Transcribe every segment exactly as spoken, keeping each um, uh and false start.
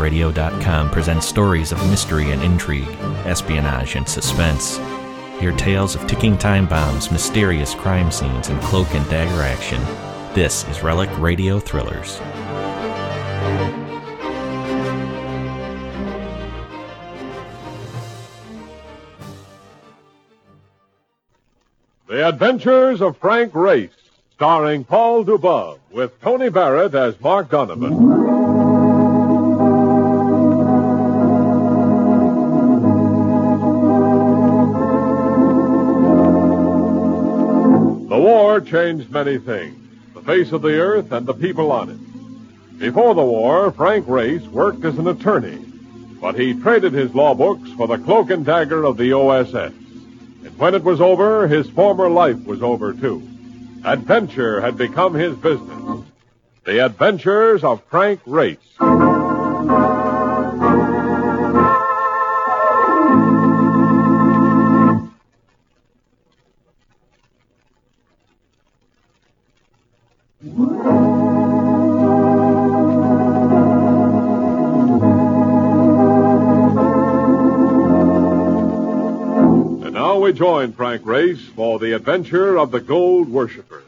radio dot com presents stories of mystery and intrigue, espionage and suspense. Hear tales of ticking time bombs, mysterious crime scenes, and cloak and dagger action. This is Relic Radio Thrillers. The Adventures of Frank Race, starring Paul Dubov, with Tony Barrett as Mark Donovan. The war changed many things, the face of the earth and the people on it. Before the war, Frank Race worked as an attorney, but he traded his law books for the cloak and dagger of the O S S. And when it was over, his former life was over, too. Adventure had become his business. The Adventures of Frank Race. We join Frank Race for the adventure of the Gold Worshipper.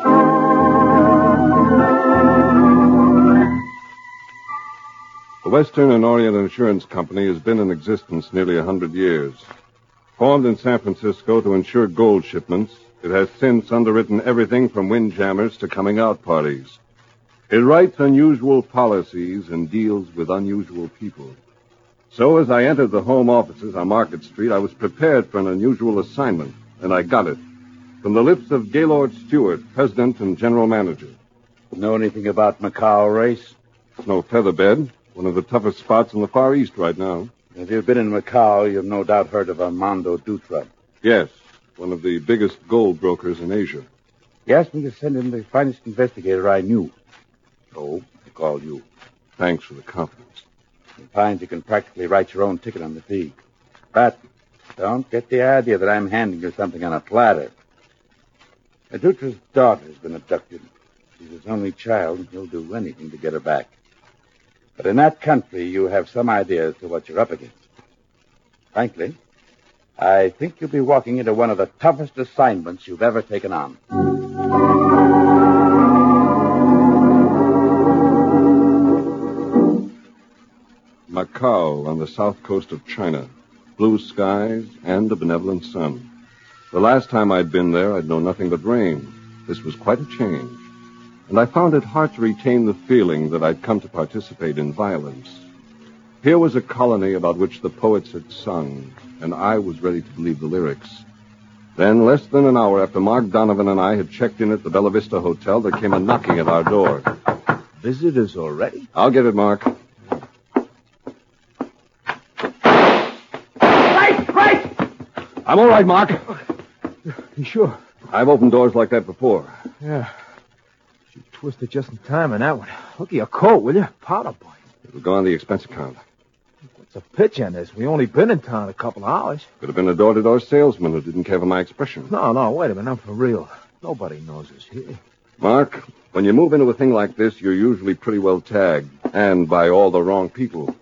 The Western and Orient Insurance Company has been in existence nearly a hundred years. Formed in San Francisco to insure gold shipments, it has since underwritten everything from windjammers to coming-out parties. It writes unusual policies and deals with unusual people. So as I entered the home offices on Market Street, I was prepared for an unusual assignment, and I got it. From the lips of Gaylord Stewart, president and general manager. Know anything about Macau, Race? No featherbed, one of the toughest spots in the Far East right now. If you've been in Macau, you've no doubt heard of Armando Dutra. Yes, one of the biggest gold brokers in Asia. He asked me to send him the finest investigator I knew. So I called you. Thanks for the confidence. He finds you can practically write your own ticket on the fee. But don't get the idea that I'm handing you something on a platter. Dutra's daughter has been abducted. She's his only child, and he'll do anything to get her back. But in that country, you have some idea as to what you're up against. Frankly, I think you'll be walking into one of the toughest assignments you've ever taken on. Macau on the south coast of China. Blue skies and a benevolent sun. The last time I'd been there, I'd known nothing but rain. This was quite a change. And I found it hard to retain the feeling that I'd come to participate in violence. Here was a colony about which the poets had sung, and I was ready to believe the lyrics. Then, less than an hour after Mark Donovan and I had checked in at the Bella Vista Hotel, there came a knocking at our door. Visitors already? I'll get it, Mark. I'm all right, Mark. You sure? I've opened doors like that before. Yeah. You twisted just in time in that one. Look at your coat, will you? Powder boy. It'll go on the expense account. What's a pitch on this? We only been in town a couple of hours. Could have been a door-to-door salesman who didn't care for my expression. No, no, wait a minute. I'm for real. Nobody knows us here. Mark, when you move into a thing like this, you're usually pretty well tagged. And by all the wrong people.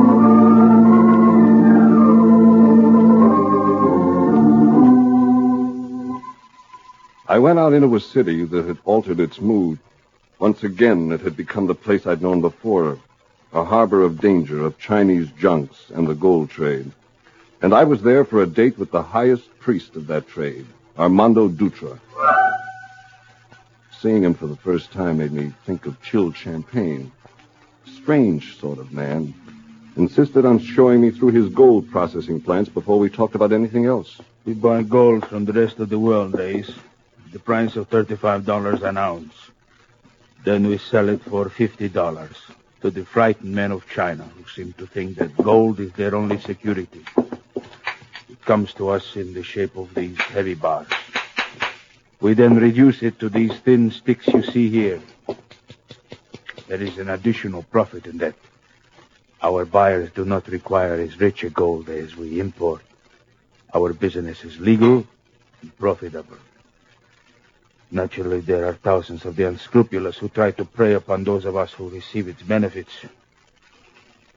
I went out into a city that had altered its mood. Once again, it had become the place I'd known before, a harbor of danger, of Chinese junks and the gold trade. And I was there for a date with the highest priest of that trade, Armando Dutra. Seeing him for the first time made me think of chilled champagne. Strange sort of man. Insisted on showing me through his gold processing plants before we talked about anything else. We buy gold from the rest of the world, Ace. The price of thirty-five dollars an ounce. Then we sell it for fifty dollars to the frightened men of China who seem to think that gold is their only security. It comes to us in the shape of these heavy bars. We then reduce it to these thin sticks you see here. There is an additional profit in that. Our buyers do not require as rich a gold as we import. Our business is legal and profitable. Naturally, there are thousands of the unscrupulous who try to prey upon those of us who receive its benefits.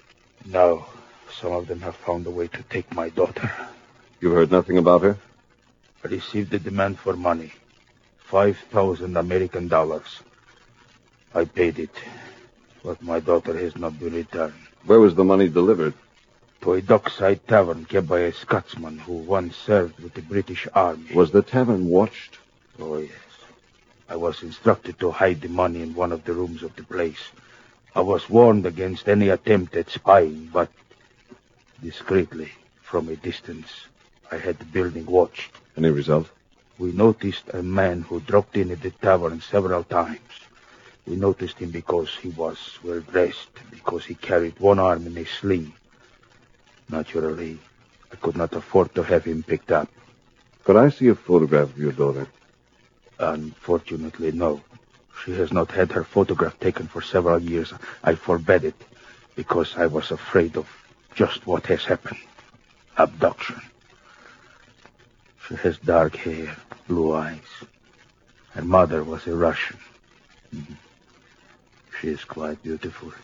No. Some of them have found a way to take my daughter. You heard nothing about her? I received a demand for money. Five thousand American dollars. I paid it. But my daughter has not been returned. Where was the money delivered? To a dockside tavern kept by a Scotsman who once served with the British Army. Was the tavern watched? Oh, yes. I was instructed to hide the money in one of the rooms of the place. I was warned against any attempt at spying, but discreetly, from a distance, I had the building watched. Any result? We noticed a man who dropped in at the tavern several times. We noticed him because he was well dressed, because he carried one arm in a sleeve. Naturally, I could not afford to have him picked up. Could I see a photograph of your daughter? Unfortunately, no. She has not had her photograph taken for several years. I forbade it because I was afraid of just what has happened. Abduction. She has dark hair, blue eyes. Her mother was a Russian. Mm-hmm. She is quite beautiful.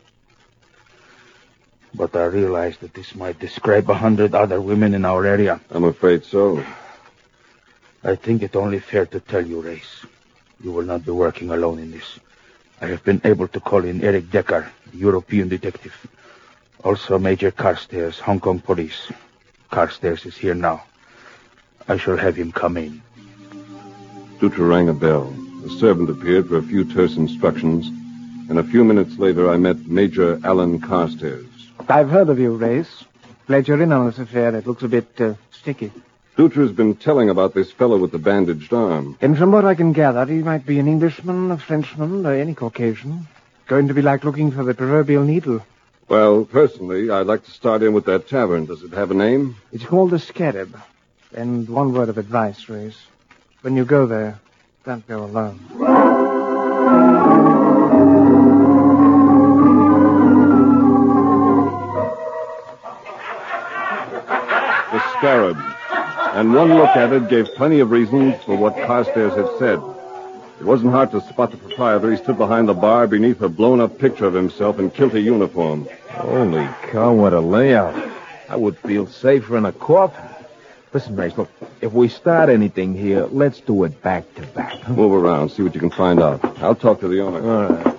But I realize that this might describe a hundred other women in our area. I'm afraid so. I think it only fair to tell you, Race. You will not be working alone in this. I have been able to call in Eric Decker, European detective. Also Major Carstairs, Hong Kong police. Carstairs is here now. I shall have him come in. Dutra rang a bell. A servant appeared for a few terse instructions, and a few minutes later I met Major Alan Carstairs. I've heard of you, Race. Glad you're in on this affair. It looks a bit uh, sticky. Dutra's been telling about this fellow with the bandaged arm. And from what I can gather, he might be an Englishman, a Frenchman, or any Caucasian. Going to be like looking for the proverbial needle. Well, personally, I'd like to start in with that tavern. Does it have a name? It's called the Scarab. And one word of advice, Race. When you go there, don't go alone. The Scarab. And one look at it gave plenty of reasons for what Carstairs had said. It wasn't hard to spot the proprietor. He stood behind the bar beneath a blown-up picture of himself in kilty uniform. Holy cow, what a layout. I would feel safer in a coffin. Listen, Race, look, if we start anything here, let's do it back to back. Huh? Move around, see what you can find out. I'll talk to the owner. All right.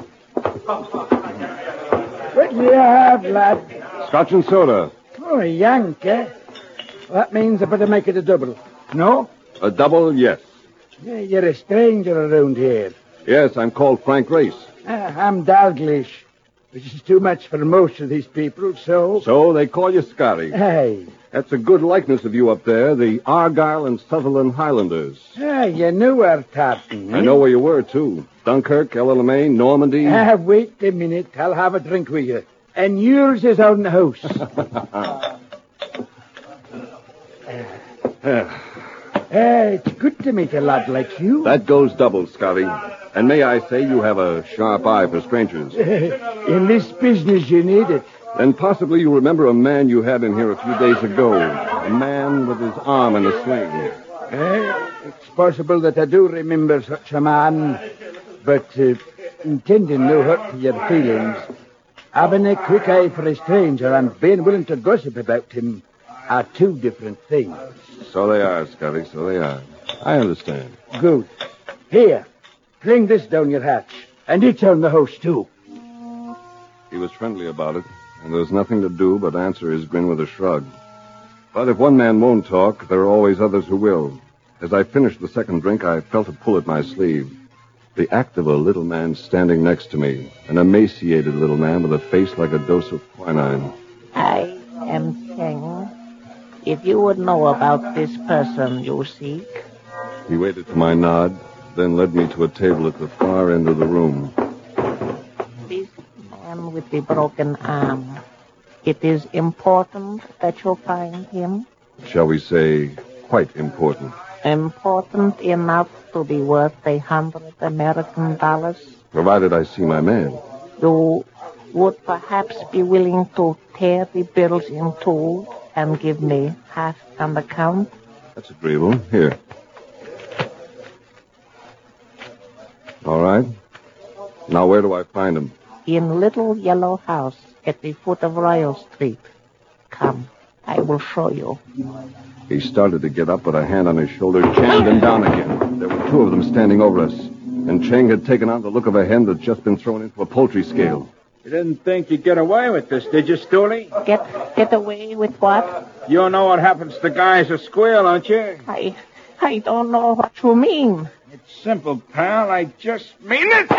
What do you have, lad? Scotch and soda. Oh, a yank, eh? Well, that means I better make it a double. No? A double, yes. Yeah, you're a stranger around here. Yes, I'm called Frank Race. Uh, I'm Dalglish, which is too much for most of these people, so... So they call you Scotty. Hey. That's a good likeness of you up there, the Argyle and Sutherland Highlanders. Ah, you knew our tartan. I know where you were, too. Dunkirk, El Alamein, Normandy. Ah, wait a minute. I'll have a drink with you. And yours is out in the house. Hey, it's good to meet a lad like you. That goes double, Scotty. And may I say you have a sharp eye for strangers. In this business, you need it. Then possibly you remember a man you had in here a few days ago. A man with his arm in a sling. Eh, it's possible that I do remember such a man. But uh, intending no hurt to your feelings, having a quick eye for a stranger and being willing to gossip about him are two different things. So they are, Scotty, so they are. I understand. Good. Here, fling this down your hatch. And it's on the house, too. He was friendly about it, and there was nothing to do but answer his grin with a shrug. But if one man won't talk, there are always others who will. As I finished the second drink, I felt a pull at my sleeve. The act of a little man standing next to me, an emaciated little man with a face like a dose of quinine. I am King. If you would know about this person you seek. He waited for my nod, then led me to a table at the far end of the room. This man with the broken arm. It is important that you find him. Shall we say, quite important. Important enough to be worth a hundred American dollars. Provided I see my man. You would perhaps be willing to tear the bills in two and give me half on the count? That's agreeable. Here. All right. Now, where do I find him? in little yellow house at the foot of Royal Street. Come, I will show you. He started to get up, but a hand on his shoulder jammed him down again. There were two of them standing over us, and Cheng had taken on the look of a hen that's just been thrown into a poultry scale. You didn't think you'd get away with this, did you, Stooley? Get get away with what? You know what happens to guys who squeal, don't you? I I don't know what you mean. It's simple, pal. I just mean it.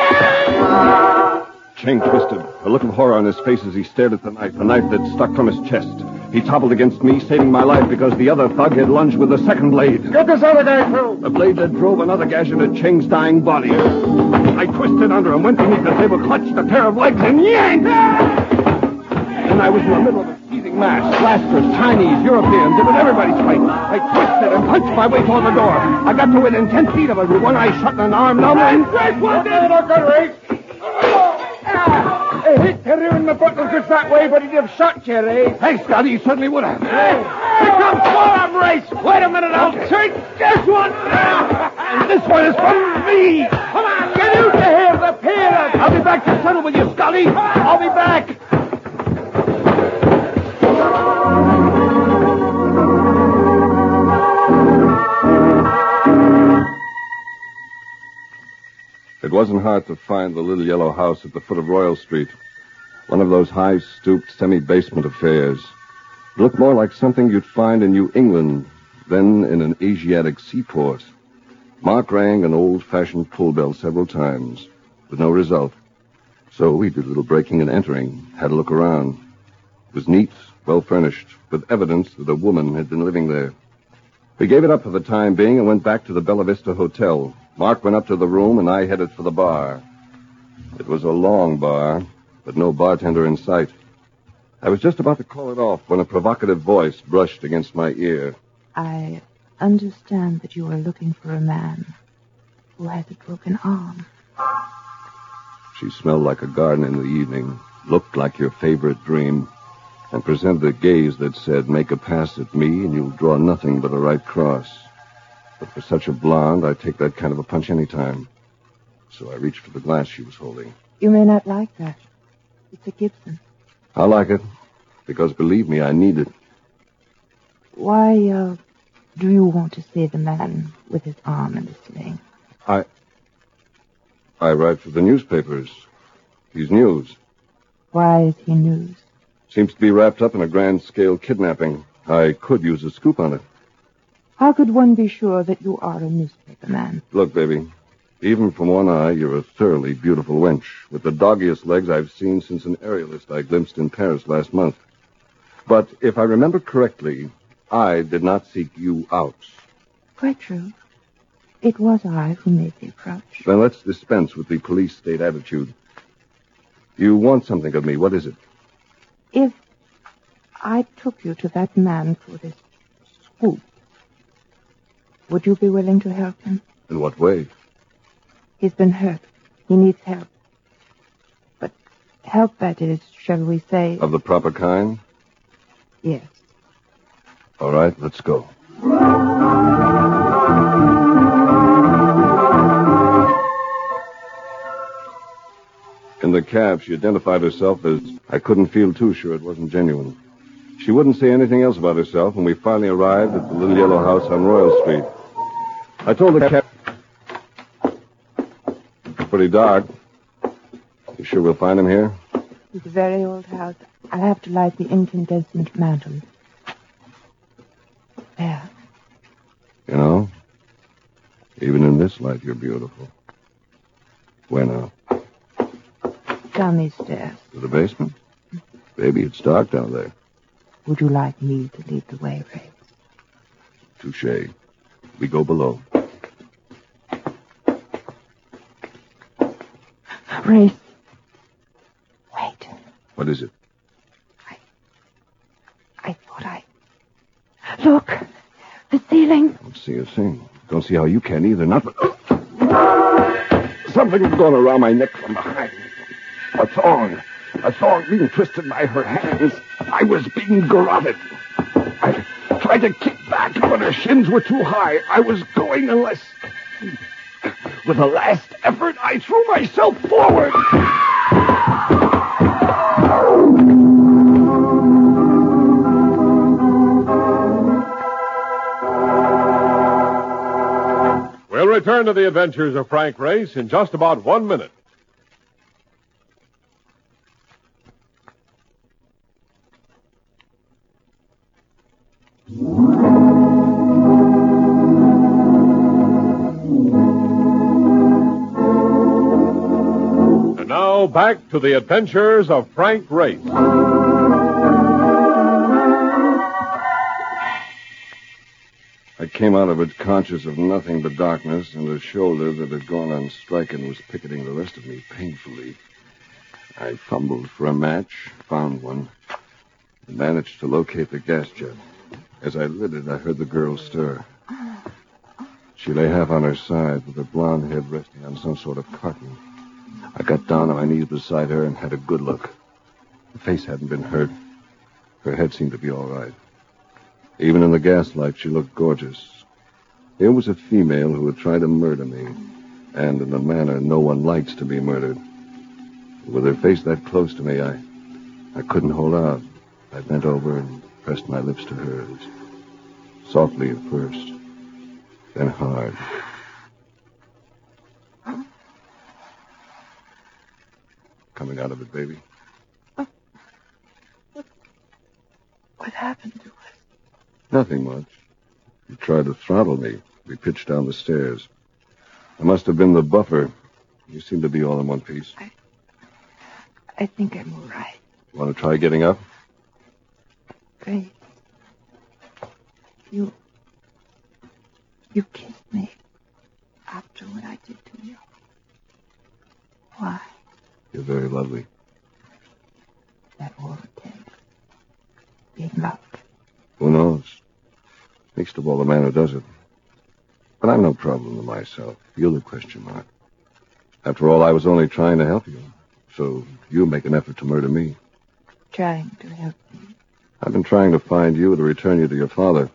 Cheng twisted, a look of horror on his face as he stared at the knife, a knife that stuck from his chest. He toppled against me, saving my life because the other thug had lunged with the second blade. Get this other guy through. The blade that drove another gash into Cheng's dying body. I twisted under him, went beneath the table, clutched a pair of legs, and yanked! And I was in the middle of a seething mass. Blasters, Chinese, Europeans, it was everybody's fight. I twisted and punched my way toward the door. I got to within ten feet of it with one eye shut and an arm numb, and... Great one, David, I'll go race. I hate to ruin the bottle just that way, but he'd have shot you, eh? Hey, Scotty, you certainly would have. Hey, here comes Forearm Race. Wait a minute, I'll take this one. And this one is from me. Come on, get out of here, the pair. I'll be back to settle with you, Scotty. I'll be back. It wasn't hard to find the little yellow house at the foot of Royal Street. One of those high-stooped, semi-basement affairs. It looked more like something you'd find in New England than in an Asiatic seaport. Mark rang an old-fashioned pull bell several times, with no result. So we did a little breaking and entering, had a look around. It was neat, well-furnished, with evidence that a woman had been living there. We gave it up for the time being and went back to the Bella Vista Hotel. Mark went up to the room, and I headed for the bar. It was a long bar, but no bartender in sight. I was just about to call it off when a provocative voice brushed against my ear. I understand that you are looking for a man who has a broken arm. She smelled like a garden in the evening, looked like your favorite dream, and presented a gaze that said, make a pass at me and you'll draw nothing but a right cross. But for such a blonde, I'd take that kind of a punch any time. So I reached for the glass she was holding. You may not like that. It's a Gibson. I like it, because believe me, I need it. Why, uh, do you want to see the man with his arm in a sling? I... I write for the newspapers. He's news. Why is he news? Seems to be wrapped up in a grand-scale kidnapping. I could use a scoop on it. How could one be sure that you are a newspaper man? Look, baby, even from one eye, you're a thoroughly beautiful wench, with the doggiest legs I've seen since an aerialist I glimpsed in Paris last month. But if I remember correctly, I did not seek you out. Quite true. It was I who made the approach. Then let's dispense with the police state attitude. You want something of me. What is it? If I took you to that man for this scoop, would you be willing to help him? In what way? He's been hurt. He needs help. But help, that is, shall we say... Of the proper kind? Yes. All right, let's go. In the cab, she identified herself as... I couldn't feel too sure it wasn't genuine. She wouldn't say anything else about herself, and we finally arrived at the little yellow house on Royal Street. I told the cab... Pretty dark. You sure we'll find him here? It's a very old house. I'll have to light the incandescent mantle. There. You know, even in this light, you're beautiful. Where now? Down these stairs. To the basement? Baby, it's dark down there. Would you like me to lead the way, Ray? Touché. We go below. Ray. Wait. What is it? I... I thought I... Look! The ceiling! Don't see a thing. Don't see how you can either. Not... Something's going around my neck from behind. A thong. A thong being twisted by her hands. I was being garroted. I tried to kick back, but her shins were too high. I was going unless... With a last effort, I threw myself forward. return to the adventures of Frank Race in just about one minute. And now back to the adventures of Frank Race. I came out of it conscious of nothing but darkness, and a shoulder that had gone on strike and was picketing the rest of me painfully. I fumbled for a match, found one, and managed to locate the gas jet. As I lit it, I heard the girl stir. She lay half on her side, with her blonde head resting on some sort of carton. I got down on my knees beside her and had a good look. The face hadn't been hurt. Her head seemed to be all right. Even in the gaslight, she looked gorgeous. Here was a female who had tried to murder me, and in a manner no one likes to be murdered. With her face that close to me, I, I couldn't hold out. I bent over and pressed my lips to hers. Softly at first, then hard. Coming out of it, baby. What happened to us? Nothing much. You tried to throttle me. We pitched down the stairs. I must have been the buffer. You seem to be all in one piece. I, I think I'm all right. Want to try getting up? Grace, you, you kissed me after what I did to you. Why? You're very lovely. That all it takes. Being loved. Who knows? Least of all the man who does it. But I'm no problem to myself. You're the question mark. After all, I was only trying to help you. So you make an effort to murder me. Trying to help me. I've been trying to find you to return you to your father.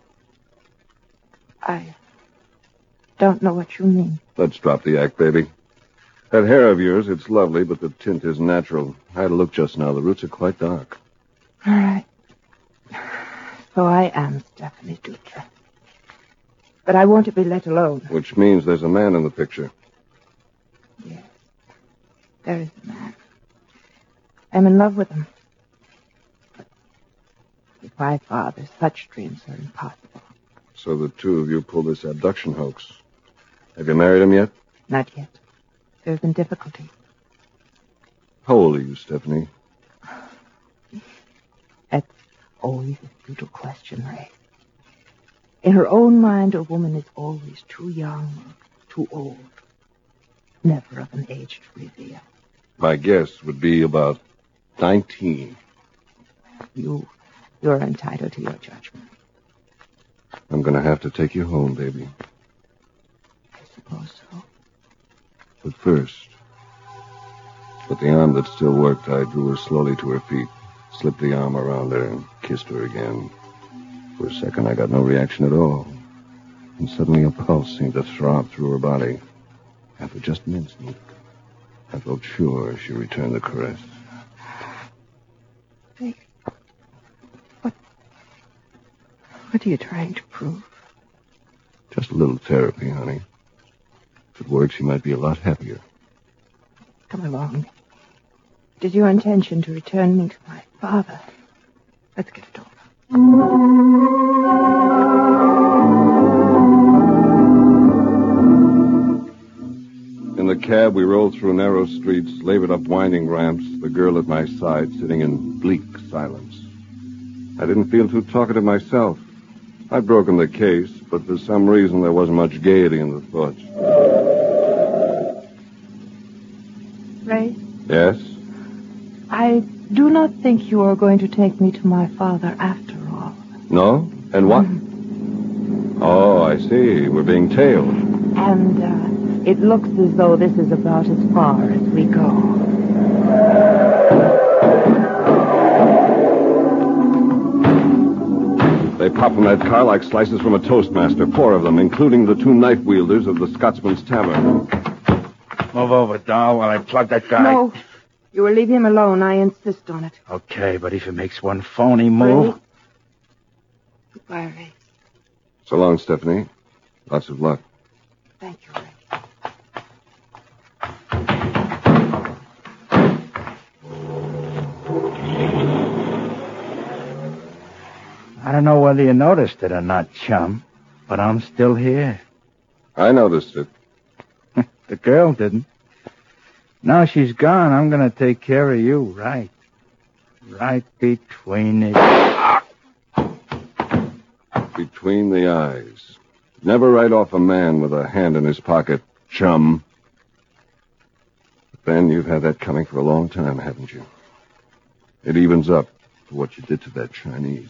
I don't know what you mean. Let's drop the act, baby. That hair of yours, it's lovely, but the tint isn't natural. I had a look just now. The roots are quite dark. All right. So I am Stephanie Dutra. But I want to be let alone. Which means there's a man in the picture. Yes. There is a man. I'm in love with him. But with my father, such dreams are impossible. So the two of you pulled this abduction hoax. Have you married him yet? Not yet. There's been difficulty. How old are you, Stephanie? That's always a futile question, Ray. In her own mind, a woman is always too young or too old. Never of an age to reveal. My guess would be about nineteen. You, you're entitled to your judgment. I'm going to have to take you home, baby. I suppose so. But first, with the arm that still worked, I drew her slowly to her feet, slipped the arm around her, and kissed her again. For a second, I got no reaction at all. And suddenly a pulse seemed to throb through her body. And for just an instant, I felt sure she returned the caress. Hey, what, what are you trying to prove? Just a little therapy, honey. If it works, you might be a lot happier. Come along. It is your intention to return me to my father. Let's get it over. In the cab, we rolled through narrow streets, labored up winding ramps, the girl at my side sitting in bleak silence. I didn't feel too talkative myself. I'd broken the case, but for some reason there wasn't much gaiety in the thoughts. Ray? Yes? I do not think you are going to take me to my father after all. No? And what? Oh, I see. We're being tailed. And uh, it looks as though this is about as far as we go. They pop from that car like slices from a toastmaster. Four of them, including the two knife wielders of the Scotsman's Tavern. Move over, doll, while I plug that guy. No. You will leave him alone. I insist on it. Okay, but if he makes one phony move... Ray? Goodbye, Ray. So long, Stephanie. Lots of luck. Thank you, Ray. know whether you noticed it or not, chum, but I'm still here. I noticed it. The girl didn't. Now she's gone, I'm going to take care of you, right? Right between the... Between the eyes. Never write off a man with a hand in his pocket, chum. Ben, you've had that coming for a long time, haven't you? It evens up for what you did to that Chinese.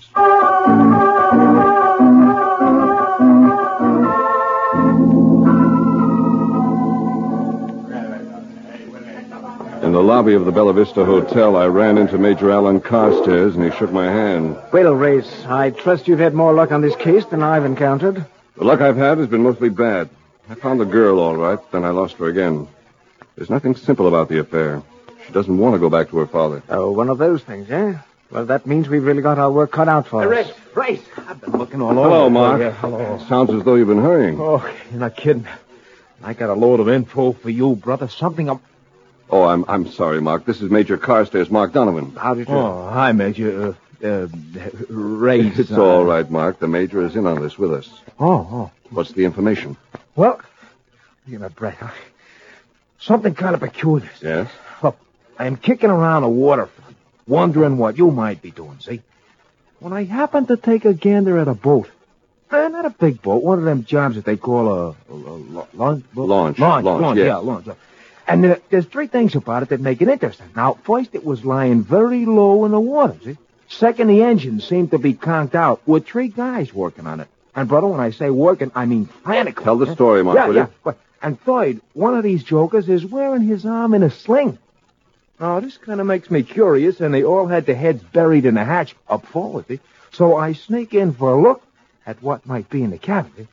In the lobby of the Bella Vista Hotel, I ran into Major Alan Carstairs, and he shook my hand. Well, Race, I trust you've had more luck on this case than I've encountered. The luck I've had has been mostly bad. I found the girl all right, then I lost her again. There's nothing simple about the affair. She doesn't want to go back to her father. Oh, one of those things, eh? Well, that means we've really got our work cut out for us. Race, Race, I've been looking all over. Hello, Mark. Yeah, hello. Sounds as though you've been hurrying. Oh, you're not kidding. I got a load of info for you, brother. Something I'm... Oh, I'm I'm sorry, Mark. This is Major Carstairs, Mark Donovan. How did you... Oh, hi, Major. Uh, uh, Race. It's uh... all right, Mark. The Major is in on this with us. Oh, oh. What's the information? Well, give me a breath. Huh? Something kind of peculiar. Yes? Look, I'm kicking around the waterfront, wondering what you might be doing, see? When I happened to take a gander at a boat. Eh, not a big boat, one of them jobs that they call a, a, a launch. Launch. Launch, Launch, launch yes. yeah, launch. And uh, there's three things about it that make it interesting. Now, first, it was lying very low in the water, see? Second, the engine seemed to be conked out with three guys working on it. And, brother, when I say working, I mean frantically. Tell the story, Mark, yeah, will yeah. you? But, and third, one of these jokers is wearing his arm in a sling. Now, this kind of makes me curious, and they all had their heads buried in the hatch up forward, see? So I sneak in for a look at what might be in the cabin, see?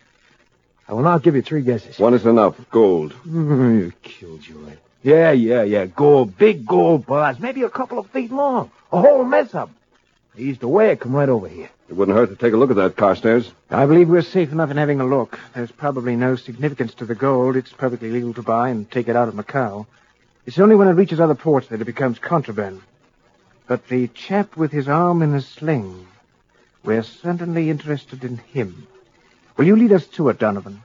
I will now give you three guesses. One is enough. Gold. You killed you, right? Yeah, yeah, yeah. Gold. Big gold bars. Maybe a couple of feet long. A whole mess of them. They used to wear it. Come right over here. It wouldn't hurt to take a look at that, Carstairs. I believe we're safe enough in having a look. There's probably no significance to the gold. It's perfectly legal to buy and take it out of Macau. It's only when it reaches other ports that it becomes contraband. But the chap with his arm in a sling, we're certainly interested in him. Will you lead us to it, Donovan?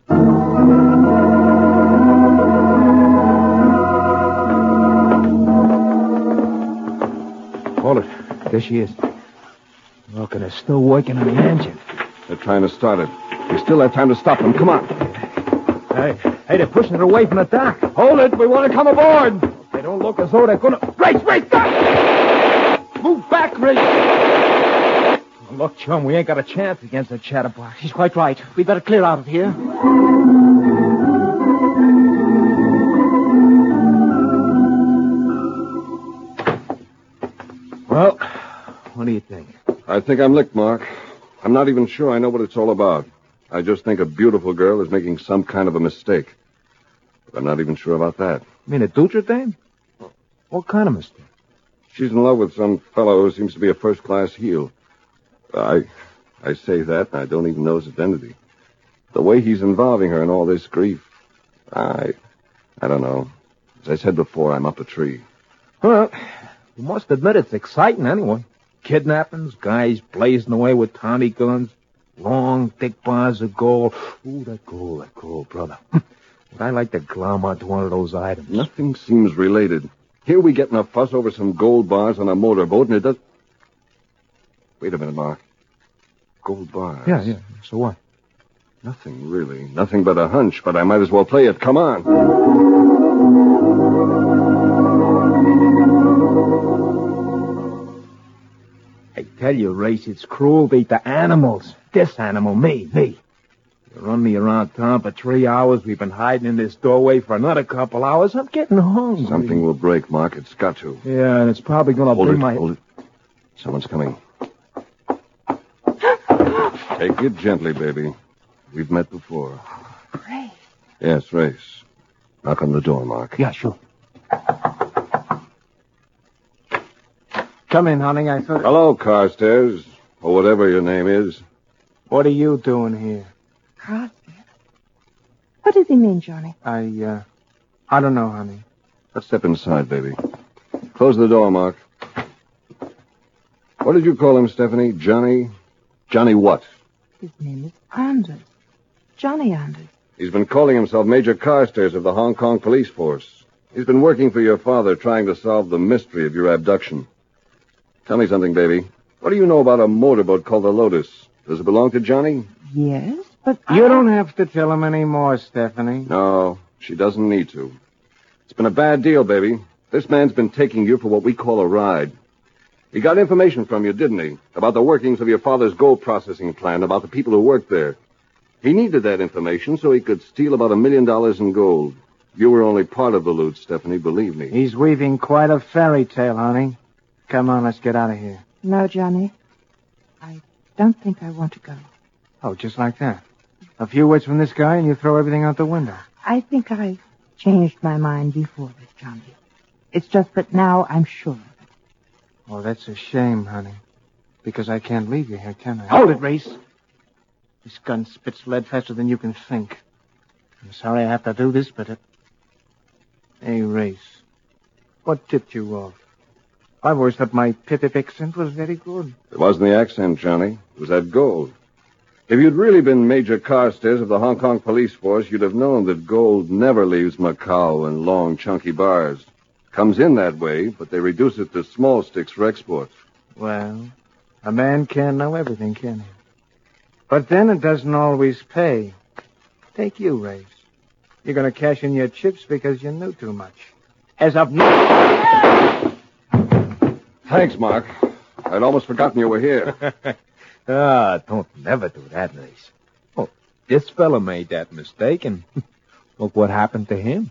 Hold it. There she is. Look, and they're still working on the engine. They're trying to start it. We still have time to stop them. Come on. Hey, hey, they're pushing it away from the dock. Hold it. We want to come aboard. They don't look as though they're going to... Race, race, stop! Move back, Race. Look, chum, we ain't got a chance against that chatterbox. She's quite right. We'd better clear out of here. Well, what do you think? I think I'm licked, Mark. I'm not even sure I know what it's all about. I just think a beautiful girl is making some kind of a mistake. But I'm not even sure about that. You mean a Dutra dame? What kind of mistake? She's in love with some fellow who seems to be a first-class heel. I I say that, and I don't even know his identity. The way he's involving her in all this grief, I I don't know. As I said before, I'm up a tree. Well, you must admit it's exciting anyway. Kidnappings, guys blazing away with Tommy guns, long, thick bars of gold. Ooh, that gold, that gold, brother. Would I like to glom onto one of those items? Nothing seems related. Here we get in a fuss over some gold bars on a motorboat, and it does... Wait a minute, Mark. Gold bars. Yeah, yeah. So what? Nothing, really. Nothing but a hunch, but I might as well play it. Come on. I tell you, Race, it's cruelty to animals. This animal, me, me. You run me around town for three hours. We've been hiding in this doorway for another couple hours. I'm getting hungry. Something will break, Mark. It's got to. Yeah, and it's probably going to Hold bring it, my... hold it. Someone's coming. Take it gently, baby. We've met before. Race. Yes, Race. Knock on the door, Mark. Yeah, sure. Come in, honey. I thought... Hello, Carstairs, or whatever your name is. What are you doing here? Carstairs? What does he mean, Johnny? I, uh... I don't know, honey. Let's step inside, baby. Close the door, Mark. What did you call him, Stephanie? Johnny? Johnny what? His name is Anders. Johnny Anders. He's been calling himself Major Carstairs of the Hong Kong police force. He's been working for your father, trying to solve the mystery of your abduction. Tell me something, baby. What do you know about a motorboat called the Lotus? Does it belong to Johnny? Yes, but You I... don't have to tell him any more, Stephanie. No, she doesn't need to. It's been a bad deal, baby. This man's been taking you for what we call a ride. He got information from you, didn't he? About the workings of your father's gold processing plant, about the people who worked there. He needed that information so he could steal about a million dollars in gold. You were only part of the loot, Stephanie, believe me. He's weaving quite a fairy tale, honey. Come on, let's get out of here. No, Johnny. I don't think I want to go. Oh, just like that. A few words from this guy and you throw everything out the window. I think I changed my mind before this, Johnny. It's just that now I'm sure of it. Oh, that's a shame, honey. Because I can't leave you here, can I? Hold it, Race. This gun spits lead faster than you can think. I'm sorry I have to do this, but it... Hey, Race. What tipped you off? I've always thought my pip-pip accent was very good. It wasn't the accent, Johnny. It was that gold. If you'd really been Major Carstairs of the Hong Kong police force, you'd have known that gold never leaves Macau in long, chunky bars. Comes in that way, but they reduce it to small sticks for export. Well, a man can't know everything, can he? But then it doesn't always pay. Take you, Race. You're going to cash in your chips because you knew too much. As of now... Thanks, Mark. I'd almost forgotten you were here. Ah, don't never do that, Race. Oh, this fella made that mistake, and look what happened to him.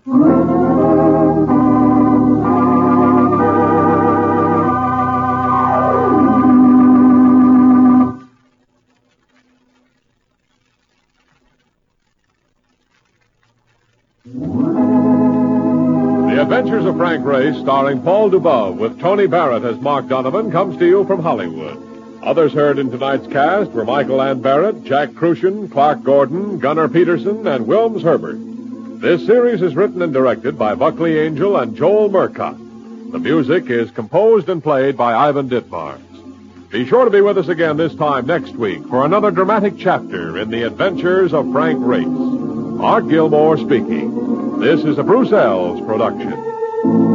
The Adventures of Frank Race, starring Paul Dubove, with Tony Barrett as Mark Donovan, comes to you from Hollywood. Others heard in tonight's cast were Michael Ann Barrett, Jack Crucian, Clark Gordon, Gunnar Peterson, and Wilms Herbert. This series is written and directed by Buckley Angel and Joel Murcott. The music is composed and played by Ivan Ditmars. Be sure to be with us again this time next week for another dramatic chapter in the Adventures of Frank Race. Art Gilmore speaking. This is a Bruce Ells production.